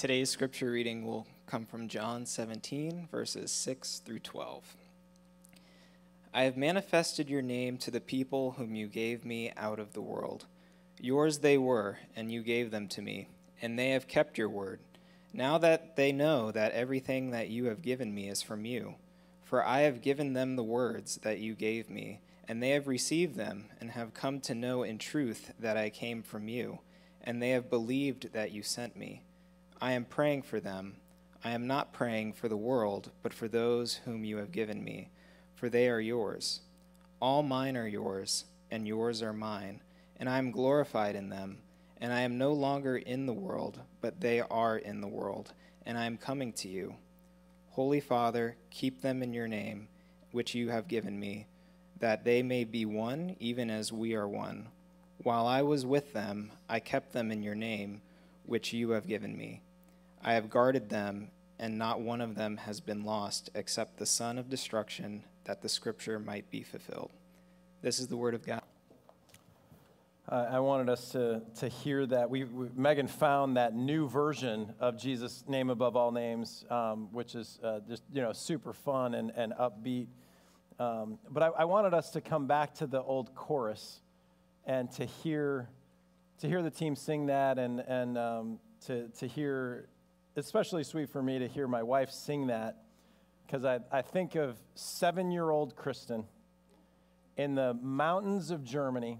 Today's scripture reading will come from John 17, verses 6 through 12. I have manifested your name to the people whom you gave me out of the world. Yours they were, and you gave them to me, and they have kept your word. Now that they know that everything that you have given me is from you, for I have given them the words that you gave me, and they have received them, and have come to know in truth that I came from you, and they have believed that you sent me. I am praying for them. I am not praying for the world, but for those whom you have given me, for they are yours. All mine are yours, and yours are mine, and I am glorified in them. And I am no longer in the world, but they are in the world, and I am coming to you. Holy Father, keep them in your name, which you have given me, that they may be one, even as we are one. While I was with them, I kept them in your name, which you have given me. I have guarded them, and not one of them has been lost, except the son of destruction, that the scripture might be fulfilled. This is the word of God. I wanted us to hear that. Megan found that new version of Jesus' name above all names, which is just super fun and upbeat. But I wanted us to come back to the old chorus and to hear the team sing that, and to hear, especially sweet for me to hear my wife sing that, because I think of 7-year-old Kristen in the mountains of Germany.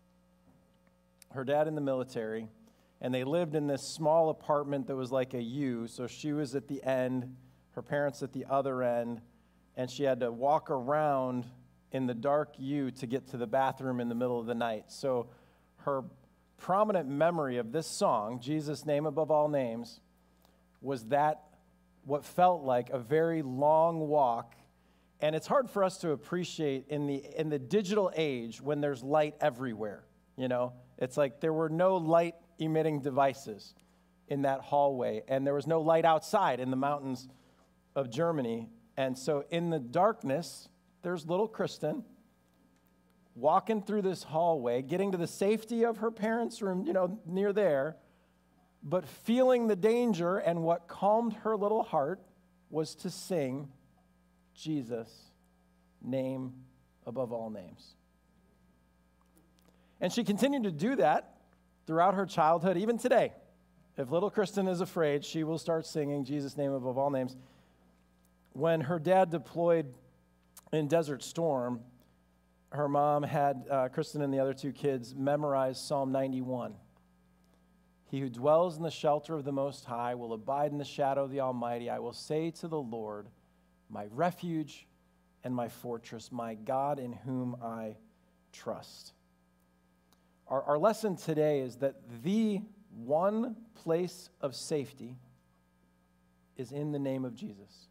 Her dad in the military, and they lived in this small apartment that was like a U, so she was at the end, her parents at the other end, and she had to walk around in the dark U to get to the bathroom in the middle of the night. So her prominent memory of this song, Jesus' Name Above All Names, was that what felt like a very long walk. And it's hard for us to appreciate in the digital age when there's light everywhere, It's like there were no light-emitting devices in that hallway, and there was no light outside in the mountains of Germany. And so in the darkness, there's little Kristen walking through this hallway, getting to the safety of her parents' room, near there, but feeling the danger, and what calmed her little heart was to sing Jesus' name above all names. And she continued to do that throughout her childhood, even today. If little Kristen is afraid, she will start singing Jesus' name above all names. When her dad deployed in Desert Storm, her mom had Kristen and the other 2 kids memorize Psalm 91. He who dwells in the shelter of the Most High will abide in the shadow of the Almighty. I will say to the Lord, my refuge and my fortress, my God in whom I trust. Our lesson today is that the one place of safety is in the name of Jesus.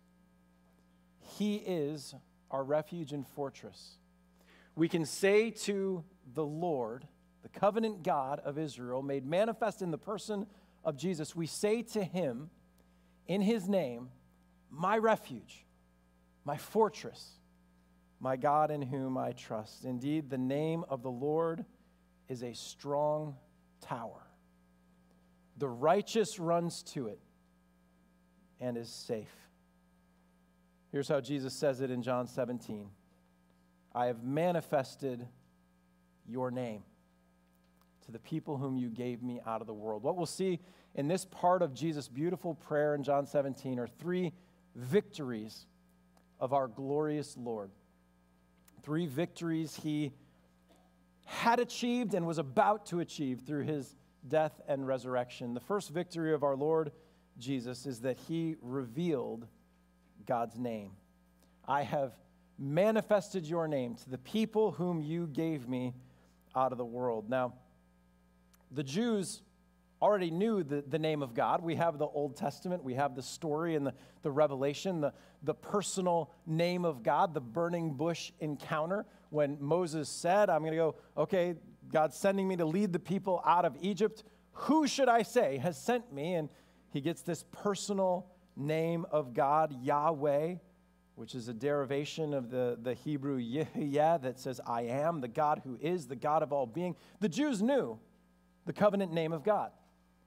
He is our refuge and fortress. We can say to the Lord, the covenant God of Israel, made manifest in the person of Jesus, we say to him in his name, my refuge, my fortress, my God in whom I trust. Indeed, the name of the Lord is a strong tower. The righteous runs to it and is safe. Here's how Jesus says it in John 17. I have manifested your name to the people whom you gave me out of the world. What we'll see in this part of Jesus' beautiful prayer in John 17 are 3 victories of our glorious Lord. 3 victories he had achieved and was about to achieve through his death and resurrection. The first victory of our Lord Jesus is that he revealed God's name. I have manifested your name to the people whom you gave me out of the world. Now, the Jews already knew the name of God. We have the Old Testament. We have the story and the revelation, the personal name of God, the burning bush encounter when Moses said, I'm going to go, okay, God's sending me to lead the people out of Egypt. Who should I say has sent me? And he gets this personal name of God, Yahweh, which is a derivation of the Hebrew Yehyah that says, I am, the God who is, the God of all being. The Jews knew the covenant name of God.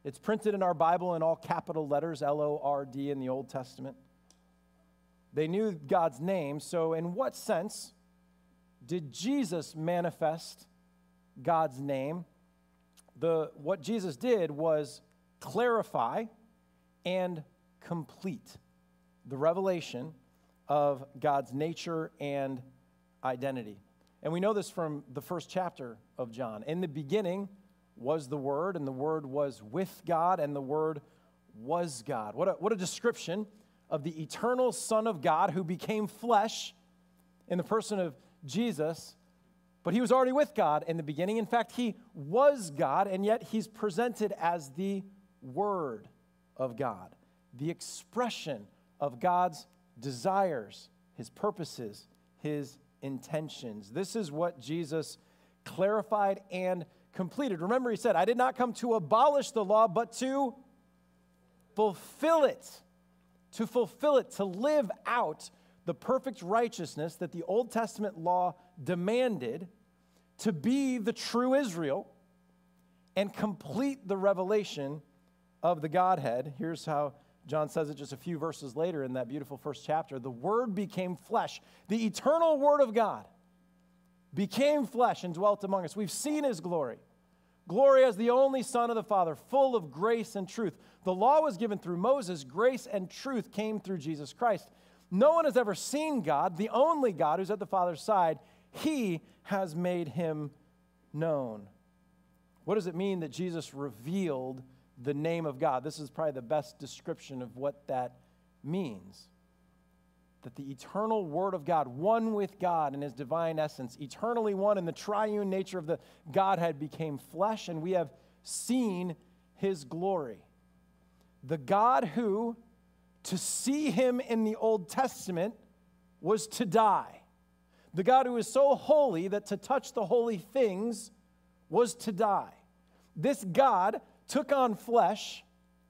It's printed in our Bible in all capital letters, L-O-R-D in the Old Testament. They knew God's name, so in what sense did Jesus manifest God's name? What Jesus did was clarify and complete the revelation of God's nature and identity. And we know this from the first chapter of John. In the beginning was the Word, and the Word was with God, and the Word was God. What a description of the eternal Son of God who became flesh in the person of Jesus. But he was already with God in the beginning. In fact, he was God, and yet he's presented as the Word of God, the expression of God's desires, his purposes, his intentions. This is what Jesus clarified and completed. Remember, he said, I did not come to abolish the law, but to fulfill it. To fulfill it, to live out the perfect righteousness that the Old Testament law demanded, to be the true Israel and complete the revelation of the Godhead. Here's how John says it just a few verses later in that beautiful first chapter. The Word became flesh. The eternal Word of God became flesh and dwelt among us. We've seen his glory. Glory as the only Son of the Father, full of grace and truth. The law was given through Moses. Grace and truth came through Jesus Christ. No one has ever seen God, the only God who's at the Father's side. He has made him known. What does it mean that Jesus revealed the name of God? This is probably the best description of what that means. That the eternal Word of God, one with God in his divine essence, eternally one in the triune nature of the Godhead, became flesh, and we have seen his glory. The God who, to see him in the Old Testament, was to die. The God who is so holy that to touch the holy things was to die. This God took on flesh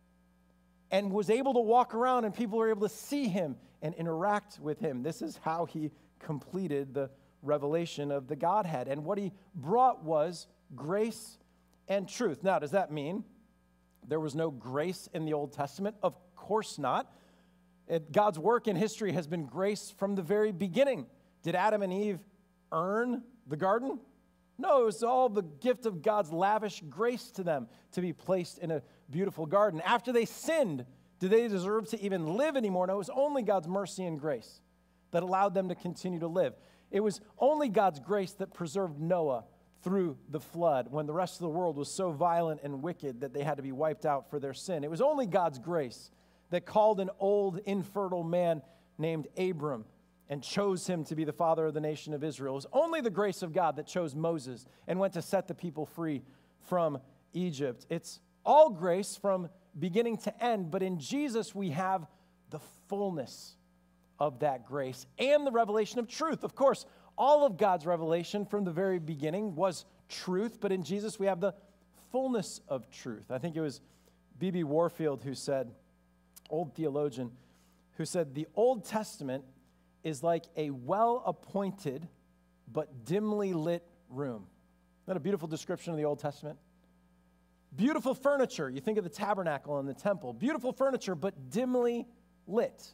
and was able to walk around, and people were able to see him and interact with him. This is how he completed the revelation of the Godhead. And what he brought was grace and truth. Now, does that mean there was no grace in the Old Testament? Of course not. God's work in history has been grace from the very beginning. Did Adam and Eve earn the garden? No, it was all the gift of God's lavish grace to them to be placed in a beautiful garden. After they sinned, did they deserve to even live anymore? No, it was only God's mercy and grace that allowed them to continue to live. It was only God's grace that preserved Noah through the flood when the rest of the world was so violent and wicked that they had to be wiped out for their sin. It was only God's grace that called an old, infertile man named Abram and chose him to be the father of the nation of Israel. It was only the grace of God that chose Moses and went to set the people free from Egypt. It's all grace from beginning to end, but in Jesus we have the fullness of that grace and the revelation of truth. Of course, all of God's revelation from the very beginning was truth, but in Jesus we have the fullness of truth. I think it was B.B. Warfield who said, old theologian, who said, the Old Testament is like a well-appointed but dimly lit room. Isn't that a beautiful description of the Old Testament? Beautiful furniture. You think of the tabernacle and the temple. Beautiful furniture, but dimly lit.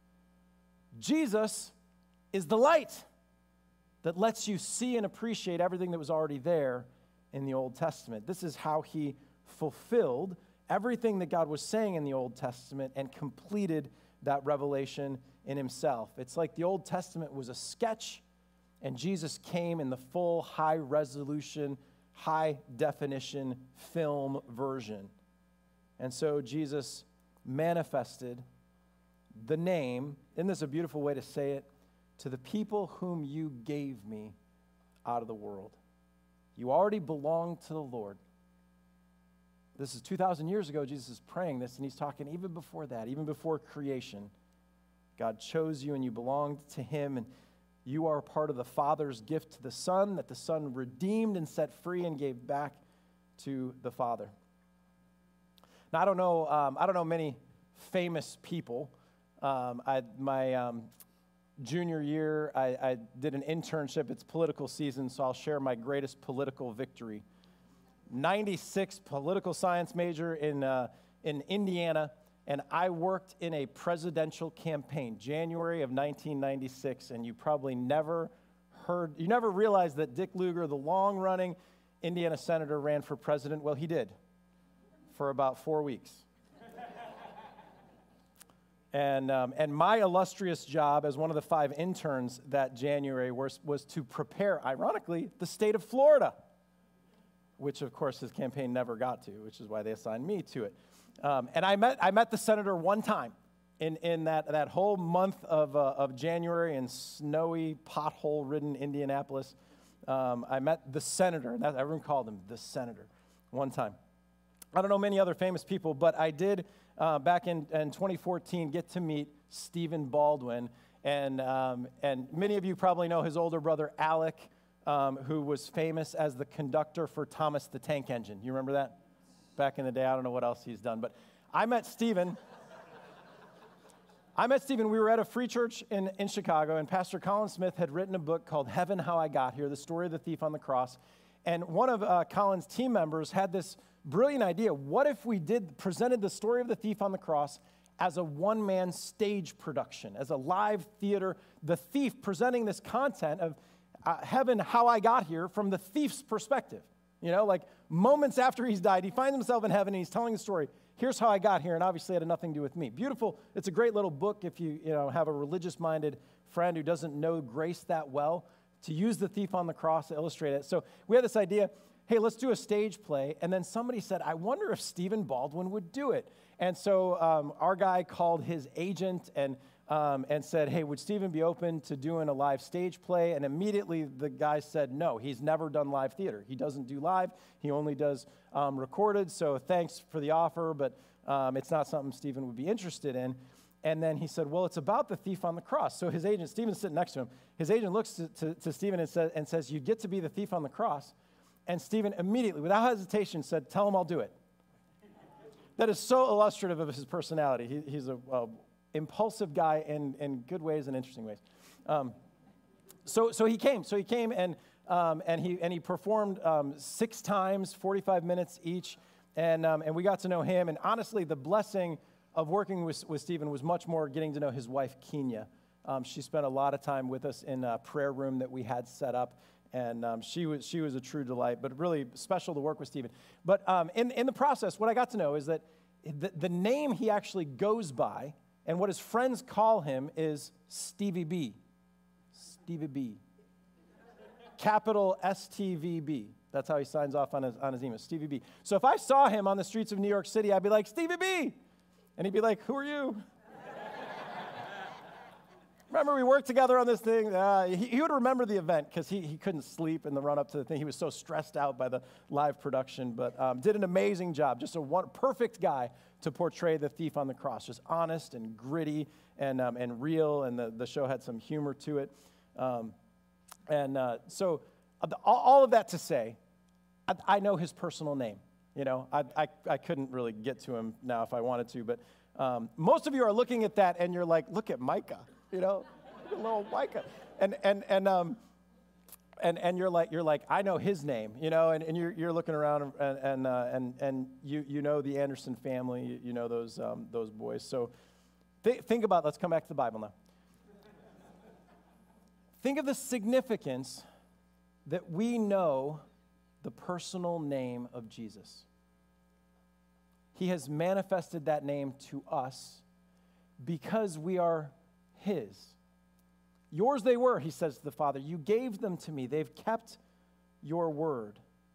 Jesus is the light that lets you see and appreciate everything that was already there in the Old Testament. This is how he fulfilled everything that God was saying in the Old Testament and completed that revelation in himself. It's like the Old Testament was a sketch, and Jesus came in the full, high-resolution, high-definition film version. And so Jesus manifested the name, isn't this a beautiful way to say it? To the people whom you gave me out of the world. You already belong to the Lord. This is 2,000 years ago, Jesus is praying this, and he's talking even before that, even before creation. God chose you, and you belonged to him, and you are part of the Father's gift to the Son, that the Son redeemed and set free and gave back to the Father. Now, I don't know many famous people. My junior year, I did an internship. It's political season, so I'll share my greatest political victory. 96, political science major in Indiana, and I worked in a presidential campaign, January of 1996, and you probably never realized that Dick Lugar, the long-running Indiana senator, ran for president. Well, he did for about 4 weeks. And my illustrious job as one of the 5 interns that January was to prepare, ironically, the state of Florida, which, of course, his campaign never got to, which is why they assigned me to it. And I met the senator one time in that whole month of January in snowy, pothole-ridden Indianapolis. I met the senator, and everyone called him the senator, one time. I don't know many other famous people, but I did, back in 2014, get to meet Stephen Baldwin. And many of you probably know his older brother, Alec, who was famous as the conductor for Thomas the Tank Engine. You remember that? Back in the day, I don't know what else he's done. But I met Stephen. We were at a free church in Chicago, and Pastor Colin Smith had written a book called Heaven, How I Got Here, the story of the thief on the cross. And one of Colin's team members had this brilliant idea. What if we presented the story of the thief on the cross as a one-man stage production, as a live theater, the thief presenting this content of Heaven, How I Got Here from the thief's perspective. You know, like moments after he's died, he finds himself in heaven and he's telling the story. Here's how I got here, and obviously it had nothing to do with me. Beautiful. It's a great little book if you have a religious-minded friend who doesn't know grace that well, to use the thief on the cross to illustrate it. So we had this idea, hey, let's do a stage play. And then somebody said, I wonder if Stephen Baldwin would do it. And so our guy called his agent and said, hey, would Stephen be open to doing a live stage play? And immediately the guy said, no, he's never done live theater. He doesn't do live. He only does recorded. So thanks for the offer, but it's not something Stephen would be interested in. And then he said, well, it's about the thief on the cross. So his agent, Stephen's sitting next to him. His agent looks to Stephen and says, you get to be the thief on the cross. And Stephen immediately, without hesitation, said, tell him I'll do it. That is so illustrative of his personality. He's a impulsive guy in good ways and interesting ways. So he came. So he came and he performed 6 times, 45 minutes each, and we got to know him. And honestly, the blessing of working with Stephen was much more getting to know his wife, Kenya. She spent a lot of time with us in a prayer room that we had set up, and she was a true delight, but really special to work with Stephen. But in the process, what I got to know is that the name he actually goes by and what his friends call him is Stevie B. Stevie B. Capital STVB. That's how he signs off on his email, Stevie B. So if I saw him on the streets of New York City, I'd be like, Stevie B. And he'd be like, who are you? Remember, we worked together on this thing. He would remember the event because he couldn't sleep in the run-up to the thing. He was so stressed out by the live production, but did an amazing job. Just a perfect guy to portray the thief on the cross. Just honest and gritty and real, and the show had some humor to it. So all of that to say, I know his personal name. You know, I couldn't really get to him now if I wanted to, but most of you are looking at that and you're like, look at Micah. You know, little Micah, and you're like, I know his name, you know, and you're looking around and you know the Anderson family, you know those boys. So think about. Let's come back to the Bible now. Think of the significance that we know the personal name of Jesus. He has manifested that name to us because we are His. Yours they were, he says to the Father. You gave them to me. They've kept your word.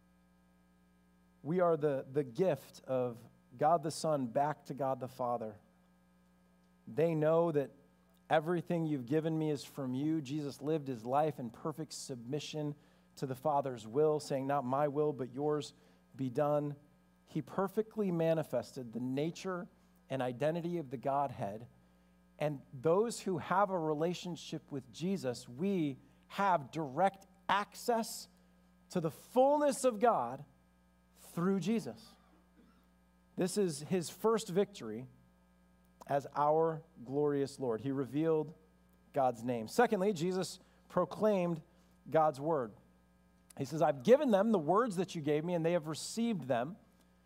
We are the gift of God the Son back to God the Father. They know that everything you've given me is from you. Jesus lived his life in perfect submission to the Father's will, saying, not my will, but yours be done. He perfectly manifested the nature and identity of the Godhead. And those who have a relationship with Jesus, we have direct access to the fullness of God through Jesus. This is his first victory as our glorious Lord. He revealed God's name. Secondly, Jesus proclaimed God's word. He says, I've given them the words that you gave me, and they have received them.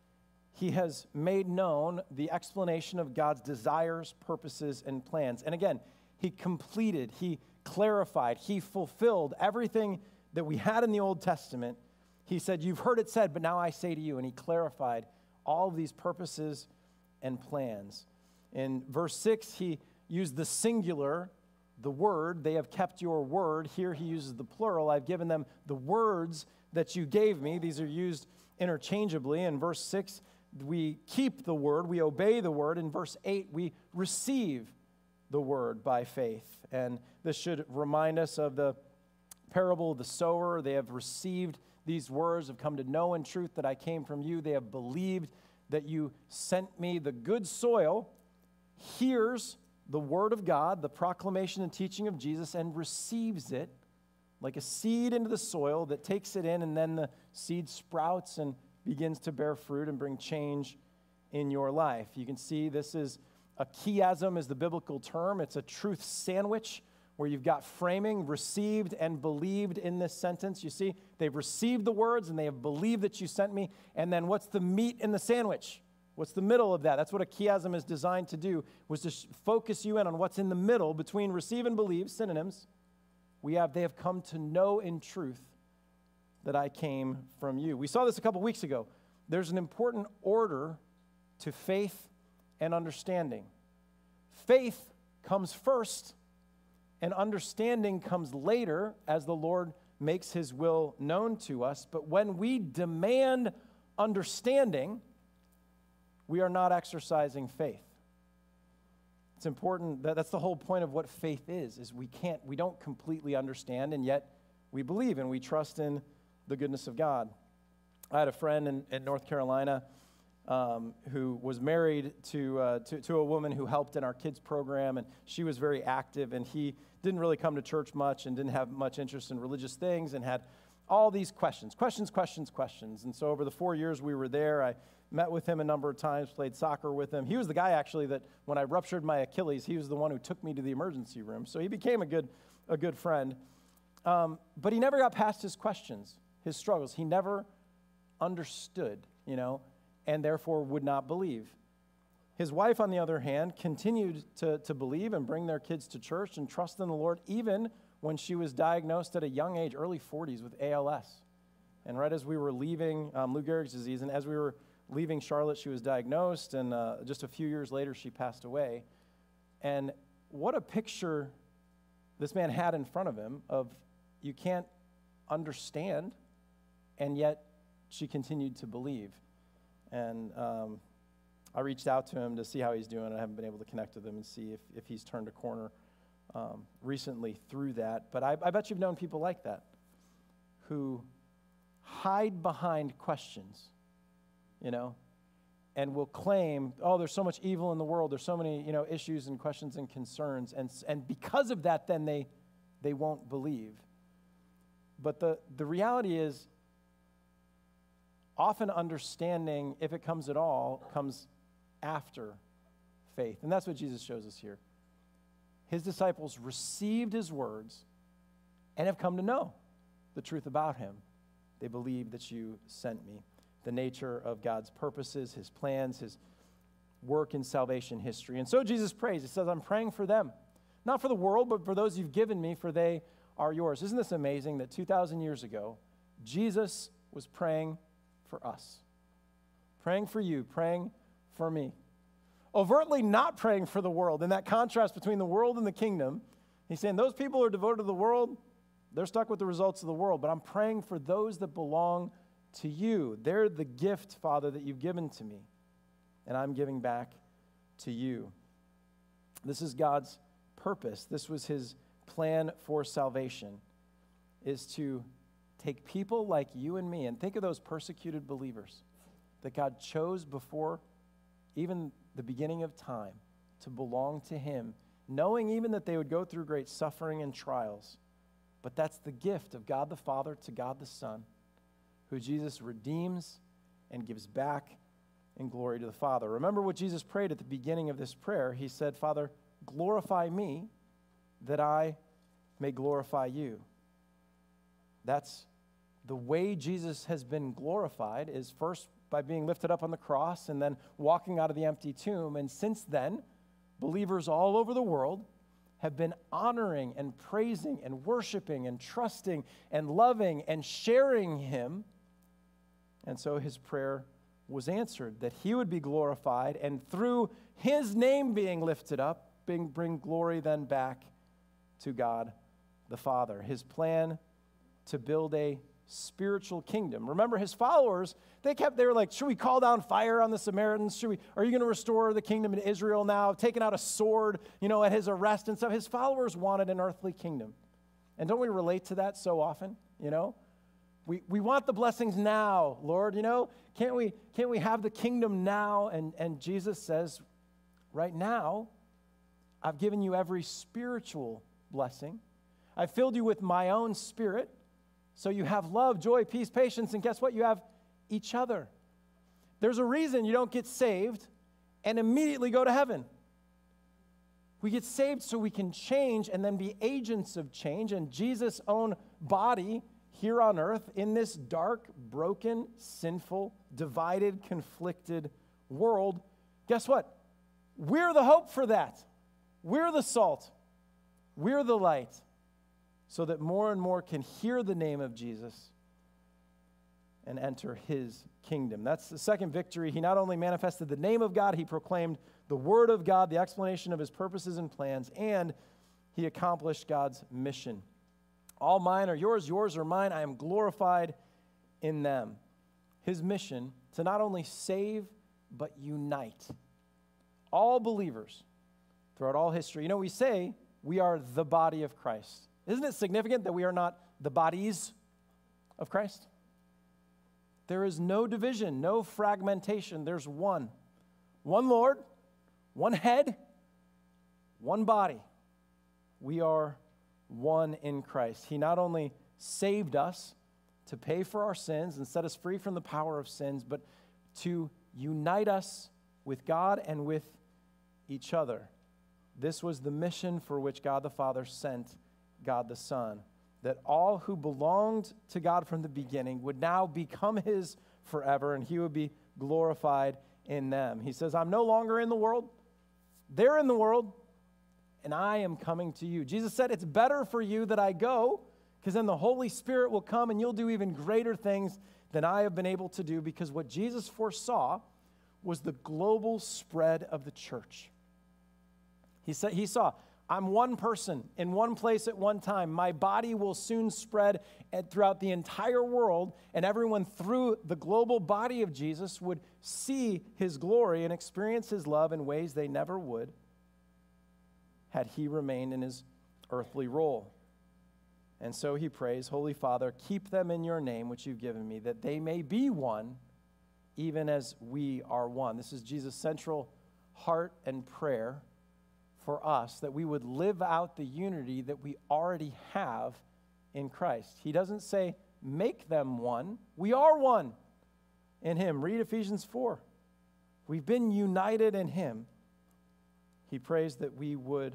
He has made known the explanation of God's desires, purposes, and plans. And again, he completed, he clarified, he fulfilled everything that we had in the Old Testament. He said, you've heard it said, but now I say to you. And he clarified all of these purposes and plans. In verse 6, he used the singular, the word. They have kept your word. Here he uses the plural. I've given them the words that you gave me. These are used interchangeably. In verse 6, we keep the word. We obey the word. In verse 8, we receive the word by faith. And this should remind us of the parable of the sower. They have received these words, have come to know in truth that I came from you. They have believed that you sent me. The good soil hears the word of God, the proclamation and teaching of Jesus, and receives it like a seed into the soil that takes it in, and then the seed sprouts and begins to bear fruit and bring change in your life. You can see this is a chiasm is the biblical term. It's a truth sandwich where you've got framing, received and believed in this sentence. You see, they've received the words and they have believed that you sent me. And then what's the meat in the sandwich? What's the middle of that? That's what a chiasm is designed to do, was to focus you in on what's in the middle between receive and believe, synonyms. They have come to know in truth that I came from you. We saw this a couple weeks ago. There's an important order to faith and understanding. Faith comes first, and understanding comes later as the Lord makes his will known to us. But when we demand understanding, we are not exercising faith. It's important that's the whole point of what faith is we don't completely understand, and yet we believe and we trust in the goodness of God. I had a friend in North Carolina who was married to a woman who helped in our kids program, and she was very active, and he didn't really come to church much and didn't have much interest in religious things and had all these questions. And so over the 4 years we were there, I met with him a number of times, played soccer with him. He was the guy, actually, that when I ruptured my Achilles, he was the one who took me to the emergency room. So he became a good friend. But he never got past his questions, his struggles. He never understood, and therefore would not believe. His wife, on the other hand, continued to believe and bring their kids to church and trust in the Lord, even when she was diagnosed at a young age, early 40s, with ALS. And right as we were leaving Lou Gehrig's disease, and as we were leaving Charlotte, she was diagnosed, and just a few years later, she passed away. And what a picture this man had in front of him of you can't understand, and yet she continued to believe. And I reached out to him to see how he's doing. I haven't been able to connect with him and see if he's turned a corner recently through that. But I bet you've known people like that who hide behind questions, and will claim, oh, there's so much evil in the world. There's so many, issues and questions and concerns. And because of that, then they won't believe. But the reality is, often understanding, if it comes at all, comes after faith. And that's what Jesus shows us here. His disciples received his words and have come to know the truth about him. They believe that you sent me. The nature of God's purposes, his plans, his work in salvation history. And so Jesus prays. He says, I'm praying for them. Not for the world, but for those you've given me, for they are yours. Isn't this amazing that 2,000 years ago, Jesus was praying for us? Praying for you, praying for me. Overtly not praying for the world. In that contrast between the world and the kingdom, he's saying those people who are devoted to the world, they're stuck with the results of the world. But I'm praying for those that belong to you. They're the gift, Father, that you've given to me, and I'm giving back to you. This is God's purpose. This was his plan for salvation, is to take people like you and me, and think of those persecuted believers that God chose before even the beginning of time to belong to him, knowing even that they would go through great suffering and trials. But that's the gift of God the Father to God the Son, who Jesus redeems and gives back in glory to the Father. Remember what Jesus prayed at the beginning of this prayer. He said, Father, glorify me that I may glorify you. That's the way Jesus has been glorified is first by being lifted up on the cross and then walking out of the empty tomb. And since then, believers all over the world have been honoring and praising and worshiping and trusting and loving and sharing him. And so his prayer was answered, that he would be glorified, and through his name being lifted up, bring glory then back to God the Father. His plan to build a spiritual kingdom. Remember, his followers, they were like, should we call down fire on the Samaritans? Are you going to restore the kingdom in Israel now? Taking out a sword, at his arrest and stuff. His followers wanted an earthly kingdom. And don't we relate to that so often, We want the blessings now, Lord, Can't we have the kingdom now? And Jesus says, right now, I've given you every spiritual blessing. I've filled you with my own spirit. So you have love, joy, peace, patience, and guess what? You have each other. There's a reason you don't get saved and immediately go to heaven. We get saved so we can change and then be agents of change. And Jesus' own body here on earth in this dark, broken, sinful, divided, conflicted world, guess what? We're the hope for that. We're the salt. We're the light. So that more and more can hear the name of Jesus and enter his kingdom. That's the second victory. He not only manifested the name of God, he proclaimed the word of God, the explanation of his purposes and plans, and he accomplished God's mission. All mine are yours, yours are mine. I am glorified in them. His mission to not only save, but unite all believers throughout all history. We say we are the body of Christ. Isn't it significant that we are not the bodies of Christ? There is no division, no fragmentation. There's one Lord, one head, one body. We are one in Christ. He not only saved us to pay for our sins and set us free from the power of sins, but to unite us with God and with each other. This was the mission for which God the Father sent God the Son, that all who belonged to God from the beginning would now become his forever, and he would be glorified in them. He says, I'm no longer in the world. They're in the world, and I am coming to you. Jesus said, it's better for you that I go, because then the Holy Spirit will come, and you'll do even greater things than I have been able to do, because what Jesus foresaw was the global spread of the church. He saw, I'm one person in one place at one time. My body will soon spread throughout the entire world, and everyone through the global body of Jesus would see his glory and experience his love in ways they never would had he remained in his earthly role. And so he prays, Holy Father, keep them in your name, which you've given me, that they may be one, even as we are one. This is Jesus' central heart and prayer for us, that we would live out the unity that we already have in Christ. He doesn't say, make them one. We are one in him. Read Ephesians 4. We've been united in him. He prays that we would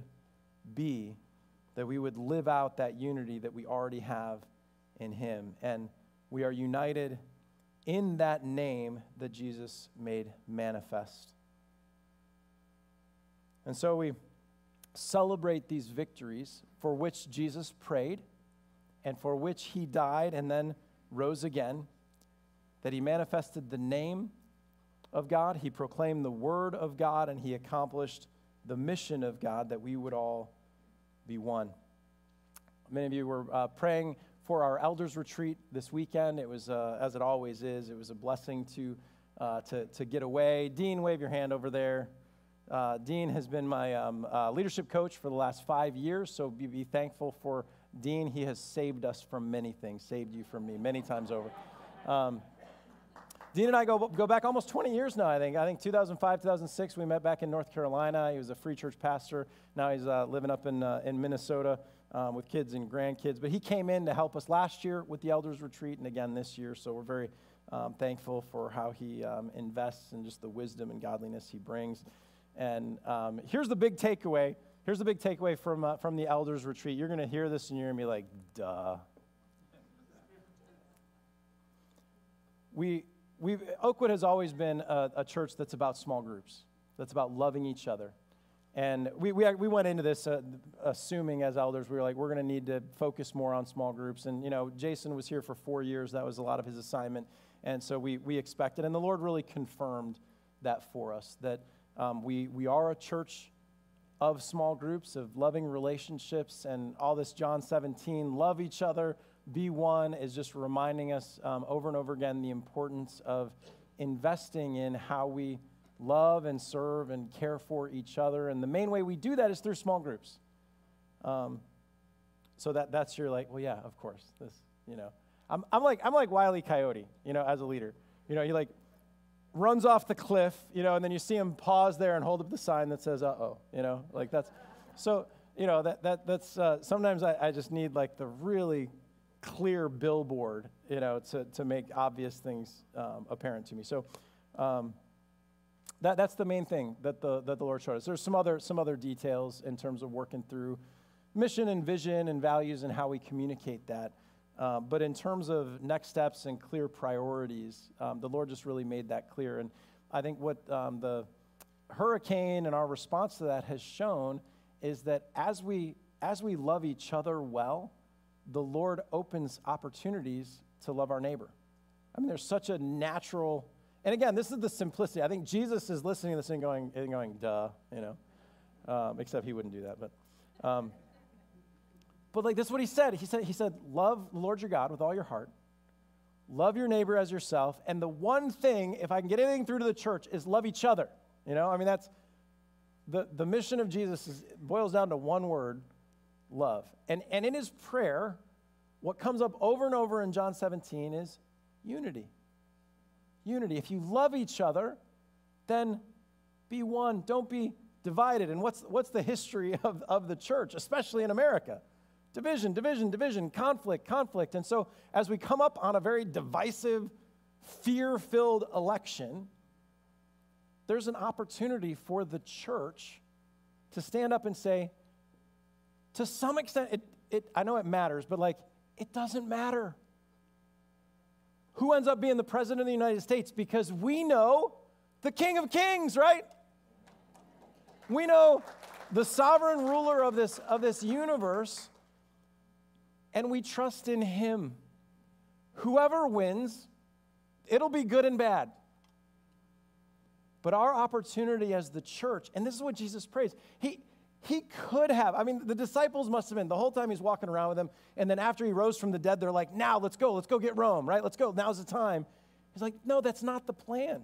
live out that unity that we already have in him. And we are united in that name that Jesus made manifest. And so we celebrate these victories for which Jesus prayed and for which he died and then rose again, that he manifested the name of God, he proclaimed the word of God, and he accomplished the mission of God, that we would all be one. Many of you were praying for our elders retreat this weekend. It was, as it always is, it was a blessing to get away. Dean, wave your hand over there. Dean has been my leadership coach for the last 5 years, so be thankful for Dean. He has saved us from many things, saved you from me many times over. Dean and I go back almost 20 years now, I think. I think 2005, 2006, we met back in North Carolina. He was a free church pastor. Now he's living up in Minnesota with kids and grandkids. But he came in to help us last year with the elders retreat and again this year, so we're very thankful for how he invests and just the wisdom and godliness he brings. And here's the big takeaway. Here's the big takeaway from the elders retreat. You're going to hear this and you're going to be like, duh. Oakwood has always been a church that's about small groups, that's about loving each other. And we went into this assuming as elders, we were like, we're going to need to focus more on small groups. And, Jason was here for 4 years. That was a lot of his assignment. And so we expected, and the Lord really confirmed that for us, that we are a church of small groups, of loving relationships, and all this John 17, love each other, be one, is just reminding us over and over again the importance of investing in how we love and serve and care for each other. And the main way we do that is through small groups. So that's your like, well, yeah, of course. This, I'm like Wile E. Coyote, as a leader. He like runs off the cliff, and then you see him pause there and hold up the sign that says, uh-oh, like that's, so, that's, sometimes I just need like the really clear billboard, to make obvious things apparent to me. So that's the main thing that the Lord showed us. There's some other details in terms of working through mission and vision and values and how we communicate that. But in terms of next steps and clear priorities, the Lord just really made that clear. And I think what the hurricane and our response to that has shown is that as we love each other well, the Lord opens opportunities to love our neighbor. I mean, there's such a natural, and again, this is the simplicity. I think Jesus is listening to this and going, duh, except he wouldn't do that. But like this is what he said. He said, love the Lord your God with all your heart. Love your neighbor as yourself. And the one thing, if I can get anything through to the church, is love each other. That's the mission of Jesus boils down to one word, love. And in his prayer, what comes up over and over in John 17 is unity. Unity. If you love each other, then be one. Don't be divided. And what's the history of the church, especially in America? Division, division, division, conflict, conflict. And so as we come up on a very divisive, fear-filled election, there's an opportunity for the church to stand up and say, to some extent, I know it matters, but like, it doesn't matter who ends up being the president of the United States, because we know the King of Kings, right? We know the sovereign ruler of this universe, and we trust in him. Whoever wins, it'll be good and bad. But our opportunity as the church, and this is what Jesus prays, he could have, the disciples must have been, the whole time he's walking around with them, and then after he rose from the dead, they're like, now let's go get Rome, right? Let's go, now's the time. He's like, no, that's not the plan.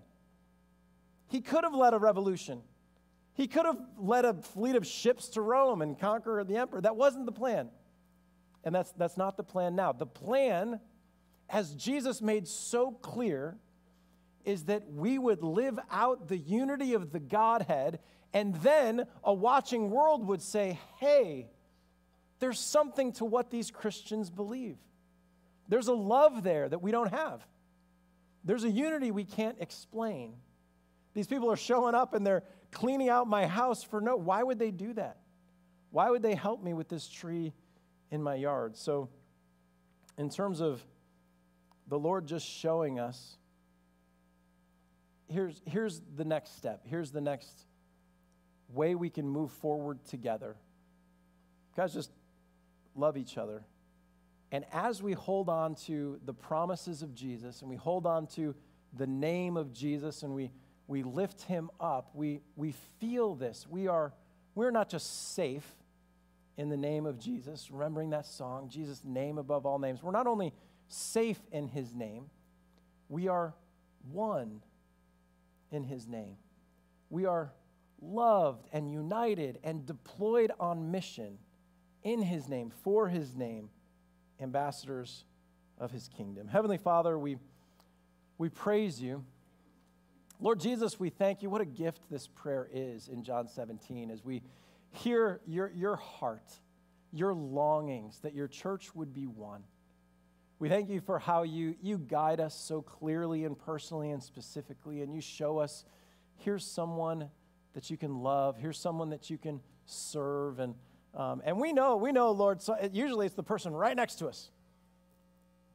He could have led a revolution. He could have led a fleet of ships to Rome and conquer the emperor. That wasn't the plan. And that's not the plan now. The plan, as Jesus made so clear, is that we would live out the unity of the Godhead, and then a watching world would say, hey, there's something to what these Christians believe. There's a love there that we don't have. There's a unity we can't explain. These people are showing up and they're cleaning out my house why would they do that? Why would they help me with this tree in my yard? So in terms of the Lord just showing us, here's the next step. Here's the next way we can move forward together. Guys, just love each other. And as we hold on to the promises of Jesus and we hold on to the name of Jesus and we lift him up, we feel this. We're not just safe in the name of Jesus, remembering that song, Jesus' name above all names. We're not only safe in his name, we are one in his name. We are loved and united and deployed on mission in his name, for his name, ambassadors of his kingdom. Heavenly Father, we praise you. Lord Jesus, we thank you. What a gift this prayer is in John 17 as we hear your heart, your longings that your church would be one. We thank you for how you guide us so clearly and personally and specifically, and you show us, here's someone that you can love, here's someone that you can serve, and we know, Lord, so usually it's the person right next to us,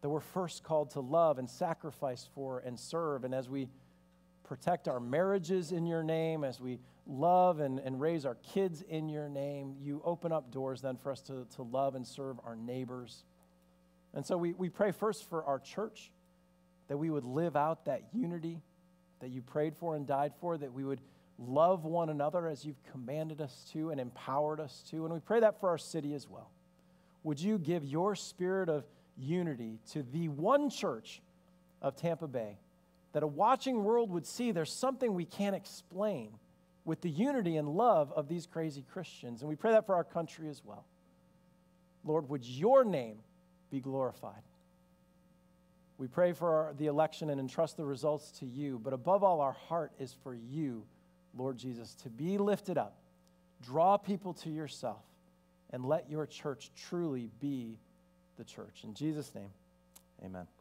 that we're first called to love and sacrifice for and serve. And as we protect our marriages in your name, as we love and raise our kids in your name, you open up doors then for us to love and serve our neighbors. And so we pray first for our church, that we would live out that unity that you prayed for and died for, that we would love one another as you've commanded us to and empowered us to. And we pray that for our city as well. Would you give your spirit of unity to the one church of Tampa Bay, that a watching world would see there's something we can't explain with the unity and love of these crazy Christians. And we pray that for our country as well. Lord, would your name be glorified? We pray for the election and entrust the results to you. But above all, our heart is for you, Lord Jesus, to be lifted up. Draw people to yourself and let your church truly be the church. In Jesus' name, amen.